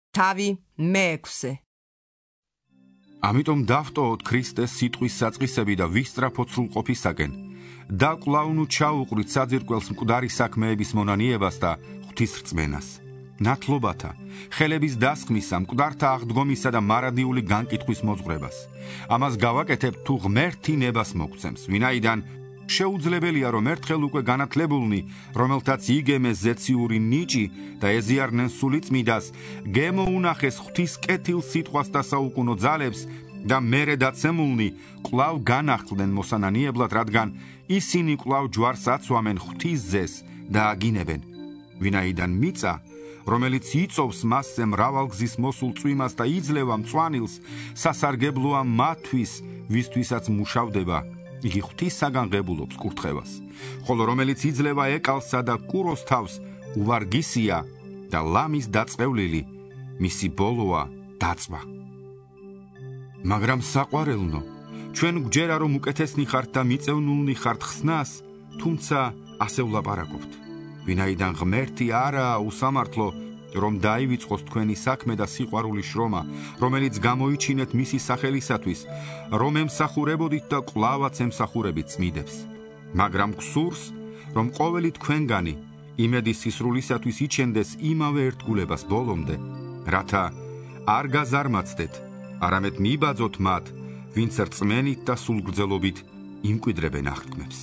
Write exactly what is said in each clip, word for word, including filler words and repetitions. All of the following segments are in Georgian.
თავი მეექვსე. ამიტომ დავტოვოთ ქრისტეს სიტყვის საწყისები და ვისწრაფოთ სრულყოფისაკენ. და კვლავ ნუ ჩაუყრით საძირკველს მკვდარი საქმეების მონანიებას და ღვთისრწმენას. ნათლობათა, ხელების დასხმისა, მკვდართა აღდგომისა და მარადიული განკითხვის მოძღვრებას. ამას გავაკეთებთ თუ ღმერთი ნებას მოგცემს, ვინაიდან შეუძლებელია რომ ერთხელ უკვე განათლებულნი, რომელთაც იგემეს ზეციური ნიჭი და ეზიარნენ სულიწმიდას, გემოუნახეს ღვთის კეთილ სიტყვას და საუკუნო ძალებს და მერე დაცემულნი კვლავ განახლდნენ მოსანანიებლად, რადგან ისინი კვლავ ჯვარს აცვამენ ღვთის ძეს და აგინებენ. ვინაიდან მიწა, რომელიც იწოვს მასზე მრავალგზის მოსულ წვიმას და იძლევა მწვანილს, სასარგებლოა მათთვის, ვისთვისაც მუშავდება, იგი ღვთისაგან ღებულობს კურთხევას, ხოლო რომელიც იძლევა ეკალსა და კუროს თავს, უვარგისია და ლამის დაწყევლილი, მისი ბოლოა დაწვა. მაგრამ საყვარელნო, ჩვენ გვჯერა რომ უკეთესნი ხართ და მიწევნულნი ხართ ხსნას, თუმცა ასე ვლაპარაკობთ. ვინაიდან ღმერთი არაა უსამართლო, რომ დაივიწყოს თქვენი საქმე და სიყვარული შრომა, რომელიც გამოიჩინეთ მისი სახელისათვის, რომ ემსახურებოდით და კვლავაც ემსახურებით წმიდებს. მაგრამ გსურს, რომ ყოველი თქვენგანი იმედის სისრულისათვის იჩენდეს იმავე ერთგულებას ბოლომდე, რათა არ გაზარმაცდეთ, არამედ მიბაძოთ მათ, ვინც რწმენით და სულგრძელობით იმკვიდრებენ აღთქმებს.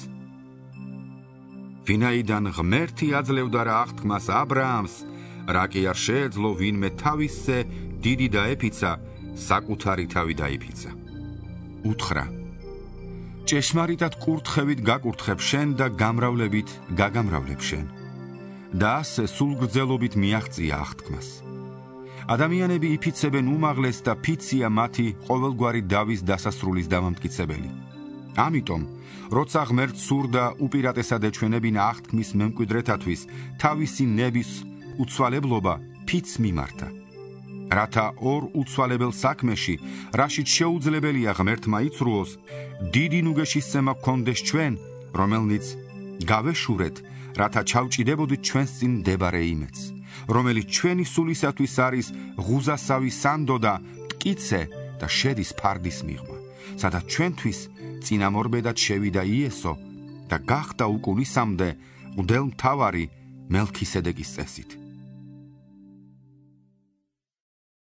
ვინაიდან ღმერთი აძლევდა რა აღთქმას აბრაამს, რა კი არ შეეძლო ვინმე თავისზე დიდი დაეფიცა, საკუთარი თავი დაიფიცა. უთხრა: ჭეშმარიტად კურთხევით გაკურთხებ შენ და გამრავლებით გაგამრავლებ შენ. და ასე სულგრძელობით მიაღწია აღთქმას. ადამიანები იფიცებენ უმაღლეს და ფიცია მათი ყოველგვარი დავის დასასრულის დამამტკიცებელი. ამიტომ, როცა ღმერთს სურდა უპირატესად ეჩვენებინა აღთქმის მემკვიდრეთათვის თავისი ნების უცვალებლობა, ფიც მიმართა. რათა ორ უცვალებელ საქმეში, რაშიც შეუძლებელია ღმერთმა იცრუოს, დიდი ნუგეშისცემა გქონდეს ჩვენ, რომელნიც გავეშურეთ, რათა ჩავჭიდებოდით ჩვენს წინ მდებარე იმედს, რომელიც ჩვენი სულისათვის არის ღუზასავი სანდო და მტკიცე და შედის ფარდის მიღმა, სადაც ჩვენთვის წინამორბედად შევიდა იესო და გახდა უკუნისამდე მღვდელმთავარი მელქისედეკის წესით.